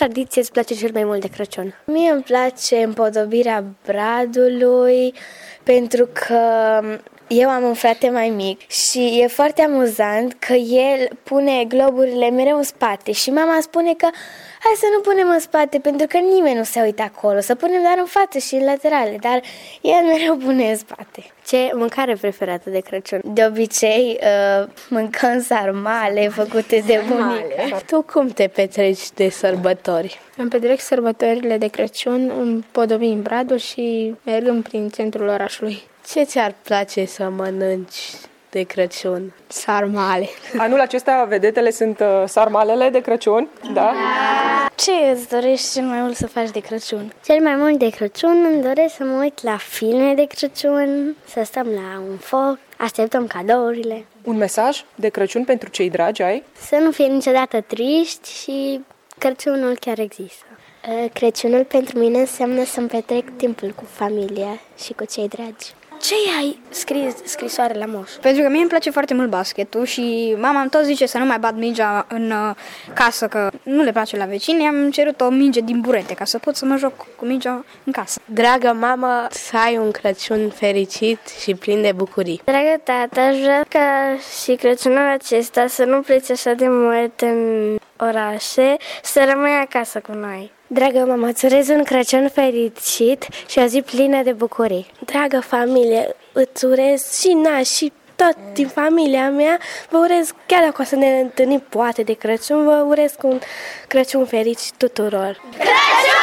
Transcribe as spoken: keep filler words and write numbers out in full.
tradiție îți place cel mai mult de Crăciun? Mie îmi place împodobirea bradului, pentru că eu am un frate mai mic și e foarte amuzant că el pune globurile mereu în spate și mama spune că hai să nu punem în spate pentru că nimeni nu se uită acolo, să punem doar în față și în laterale, dar el mereu pune în spate. Ce mâncare preferată de Crăciun? De obicei uh, mâncăm sarmale făcute de bunică. Tu cum te petreci de sărbători? Îmi petrec sărbătorile de Crăciun împodobim bradul și mergând prin centrul orașului. Ce ți-ar place să mănânci de Crăciun? Sarmale. Anul acesta vedetele sunt uh, sarmalele de Crăciun, da? Ce îți dorești cel mai mult să faci de Crăciun? Cel mai mult de Crăciun îmi doresc să mă uit la filme de Crăciun, să stăm la un foc, așteptăm cadourile. Un mesaj de Crăciun pentru cei dragi ai? Să nu fie niciodată triști și Crăciunul chiar există. Crăciunul pentru mine înseamnă să-mi petrec timpul cu familia și cu cei dragi. Ce ai scris scrisoare la moș? Pentru că mie îmi place foarte mult basketul și mama îmi tot zice să nu mai bat mingea în uh, casă, că nu le place la vecini. Am cerut o minge din burete ca să pot să mă joc cu mingea în casă. Dragă mamă, să ai un Crăciun fericit și plin de bucurii. Dragă tată, aș vrea ca și Crăciunul acesta să nu pleci așa de mult în orașe, să rămâi acasă cu noi. Dragă mamă, îți urez un Crăciun fericit și o zi plină de bucurii. Dragă familie, îți urez și naș și tot din familia mea, vă urez, chiar dacă o să ne întâlnim poate de Crăciun, vă urez un Crăciun fericit tuturor. Crăciun!